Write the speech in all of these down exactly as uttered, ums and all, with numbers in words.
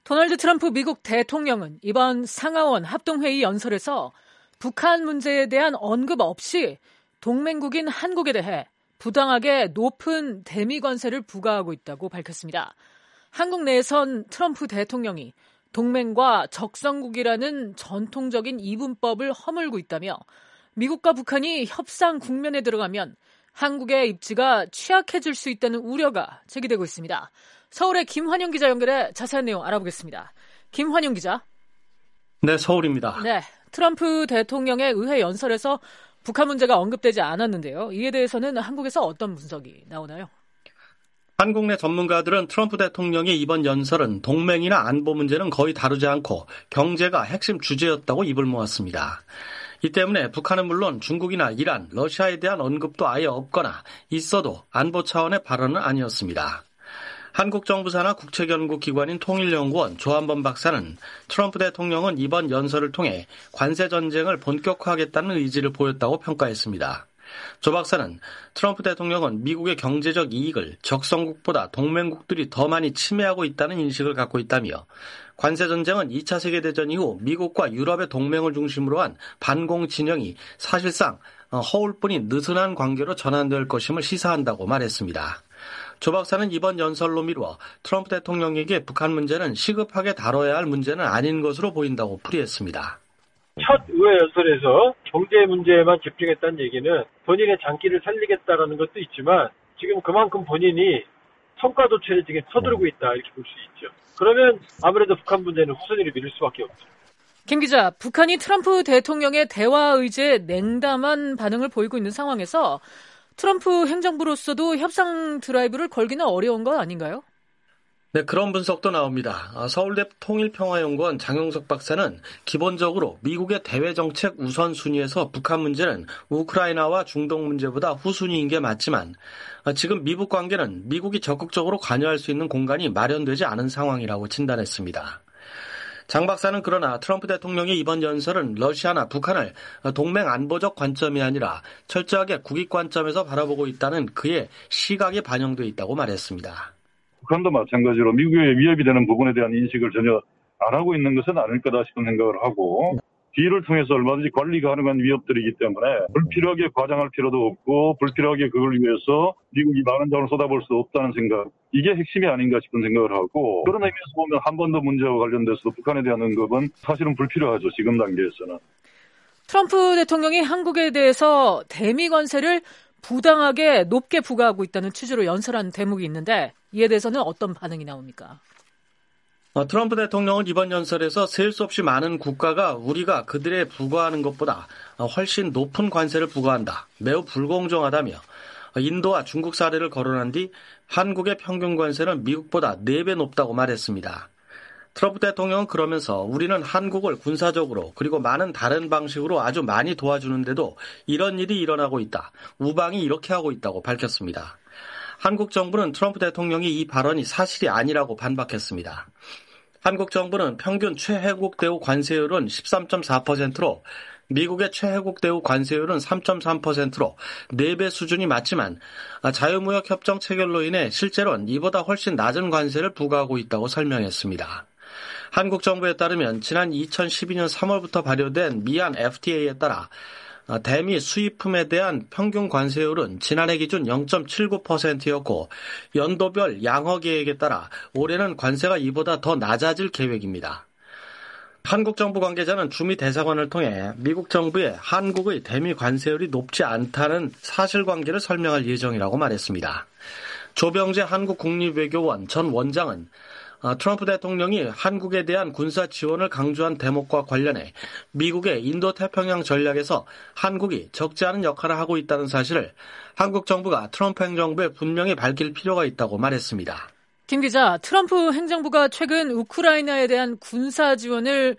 도널드 트럼프 미국 대통령은 이번 상하원 합동회의 연설에서 북한 문제에 대한 언급 없이 동맹국인 한국에 대해 부당하게 높은 대미 관세를 부과하고 있다고 밝혔습니다. 한국 내에선 트럼프 대통령이 동맹과 적성국이라는 전통적인 이분법을 허물고 있다며 미국과 북한이 협상 국면에 들어가면 한국의 입지가 취약해질 수 있다는 우려가 제기되고 있습니다. 서울의 김환영 기자 연결해 자세한 내용 알아보겠습니다. 김환영 기자. 네, 서울입니다. 네, 트럼프 대통령의 의회 연설에서 북한 문제가 언급되지 않았는데요. 이에 대해서는 한국에서 어떤 분석이 나오나요? 한국 내 전문가들은 트럼프 대통령의 이번 연설은 동맹이나 안보 문제는 거의 다루지 않고 경제가 핵심 주제였다고 입을 모았습니다. 이 때문에 북한은 물론 중국이나 이란, 러시아에 대한 언급도 아예 없거나 있어도 안보 차원의 발언은 아니었습니다. 한국 정부 산하 국책연구기관인 통일연구원 조한범 박사는 트럼프 대통령은 이번 연설을 통해 관세 전쟁을 본격화하겠다는 의지를 보였다고 평가했습니다. 조 박사는 트럼프 대통령은 미국의 경제적 이익을 적성국보다 동맹국들이 더 많이 침해하고 있다는 인식을 갖고 있다며 관세 전쟁은 이 차 세계대전 이후 미국과 유럽의 동맹을 중심으로 한 반공 진영이 사실상 허울뿐인 느슨한 관계로 전환될 것임을 시사한다고 말했습니다. 조 박사는 이번 연설로 미루어 트럼프 대통령에게 북한 문제는 시급하게 다뤄야 할 문제는 아닌 것으로 보인다고 풀이했습니다. 첫 의회 연설에서 경제 문제에만 집중했다는 얘기는 본인의 장기를 살리겠다라는 것도 있지만 지금 그만큼 본인이 성과 도출에 지금 서두르고 있다 이렇게 볼 수 있죠. 그러면 아무래도 북한 문제는 후순위를 미룰 수밖에 없죠. 김 기자, 북한이 트럼프 대통령의 대화 의지에 냉담한 반응을 보이고 있는 상황에서 트럼프 행정부로서도 협상 드라이브를 걸기는 어려운 건 아닌가요? 네, 그런 분석도 나옵니다. 서울대 통일평화연구원 장용석 박사는 기본적으로 미국의 대외정책 우선순위에서 북한 문제는 우크라이나와 중동 문제보다 후순위인 게 맞지만 지금 미북 관계는 미국이 적극적으로 관여할 수 있는 공간이 마련되지 않은 상황이라고 진단했습니다. 장 박사는 그러나 트럼프 대통령의 이번 연설은 러시아나 북한을 동맹 안보적 관점이 아니라 철저하게 국익 관점에서 바라보고 있다는 그의 시각이 반영돼 있다고 말했습니다. 북한도 마찬가지로 미국의 위협이 되는 부분에 대한 인식을 전혀 안 하고 있는 것은 아닐 거다 싶은 생각을 하고 딜을 통해서 얼마든지 관리 가능한 위협들이기 때문에 불필요하게 과장할 필요도 없고 불필요하게 그걸 위해서 미국이 많은 자원을 쏟아볼 수 없다는 생각, 이게 핵심이 아닌가 싶은 생각을 하고 그런 의미에서 보면 한 번 더 문제와 관련돼서도 북한에 대한 언급은 사실은 불필요하죠. 지금 단계에서는. 트럼프 대통령이 한국에 대해서 대미 관세를 부당하게 높게 부과하고 있다는 취지로 연설한 대목이 있는데 이에 대해서는 어떤 반응이 나옵니까? 어, 트럼프 대통령은 이번 연설에서 셀 수 없이 많은 국가가 우리가 그들에 부과하는 것보다 훨씬 높은 관세를 부과한다. 매우 불공정하다며 인도와 중국 사례를 거론한 뒤 한국의 평균 관세는 미국보다 네 배 높다고 말했습니다. 트럼프 대통령은 그러면서 우리는 한국을 군사적으로 그리고 많은 다른 방식으로 아주 많이 도와주는데도 이런 일이 일어나고 있다. 우방이 이렇게 하고 있다고 밝혔습니다. 한국 정부는 트럼프 대통령이 이 발언이 사실이 아니라고 반박했습니다. 한국 정부는 평균 최혜국 대우 관세율은 십삼 점 사 퍼센트로 미국의 최혜국 대우 관세율은 삼 점 삼 퍼센트로 네 배 수준이 맞지만 자유무역 협정 체결로 인해 실제로는 이보다 훨씬 낮은 관세를 부과하고 있다고 설명했습니다. 한국 정부에 따르면 지난 이천십이 년 삼월부터 발효된 미얀 에프티에이에 따라 대미 수입품에 대한 평균 관세율은 지난해 기준 영 점 칠구 퍼센트였고 연도별 양화 계획에 따라 올해는 관세가 이보다 더 낮아질 계획입니다. 한국 정부 관계자는 주미 대사관을 통해 미국 정부의 한국의 대미 관세율이 높지 않다는 사실관계를 설명할 예정이라고 말했습니다. 조병재 한국국립외교원 전 원장은 트럼프 대통령이 한국에 대한 군사 지원을 강조한 대목과 관련해 미국의 인도태평양 전략에서 한국이 적지 않은 역할을 하고 있다는 사실을 한국 정부가 트럼프 행정부에 분명히 밝힐 필요가 있다고 말했습니다. 김 기자, 트럼프 행정부가 최근 우크라이나에 대한 군사 지원을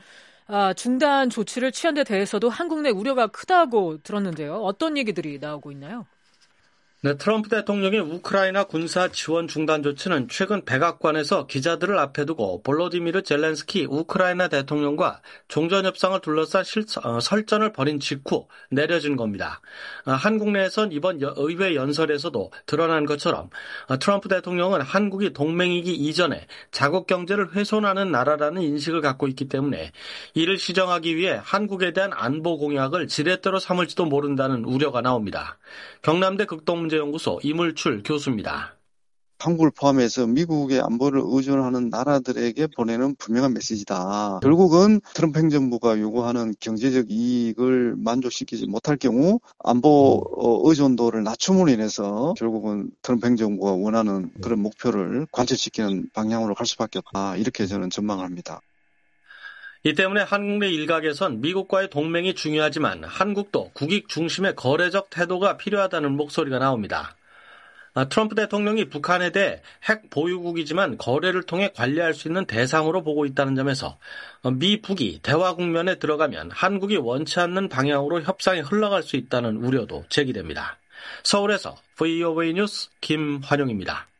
중단 조치를 취한 데 대해서도 한국 내 우려가 크다고 들었는데요. 어떤 얘기들이 나오고 있나요? 네, 트럼프 대통령의 우크라이나 군사 지원 중단 조치는 최근 백악관에서 기자들을 앞에 두고 볼로디미르 젤렌스키 우크라이나 대통령과 종전협상을 둘러싼 실천, 어, 설전을 벌인 직후 내려진 겁니다. 어, 한국 내에선 이번 여, 의회 연설에서도 드러난 것처럼 어, 트럼프 대통령은 한국이 동맹이기 이전에 자국 경제를 훼손하는 나라라는 인식을 갖고 있기 때문에 이를 시정하기 위해 한국에 대한 안보 공약을 지렛대로 삼을지도 모른다는 우려가 나옵니다. 경남대 극동문제연구소 이물출 교수입니다. 한국을 포함해서 미국의 안보를 의존하는 나라들에게 보내는 분명한 메시지다. 결국은 트럼프 행정부가 요구하는 경제적 이익을 만족시키지 못할 경우 안보 의존도를 낮춤으로 인해서 결국은 트럼프 행정부가 원하는 그런 목표를 관철시키는 방향으로 갈 수밖에 없다. 이렇게 저는 전망합니다. 이 때문에 한국 내 일각에선 미국과의 동맹이 중요하지만 한국도 국익 중심의 거래적 태도가 필요하다는 목소리가 나옵니다. 트럼프 대통령이 북한에 대해 핵 보유국이지만 거래를 통해 관리할 수 있는 대상으로 보고 있다는 점에서 미, 북이 대화 국면에 들어가면 한국이 원치 않는 방향으로 협상이 흘러갈 수 있다는 우려도 제기됩니다. 서울에서 브이오에이 뉴스 김환용입니다.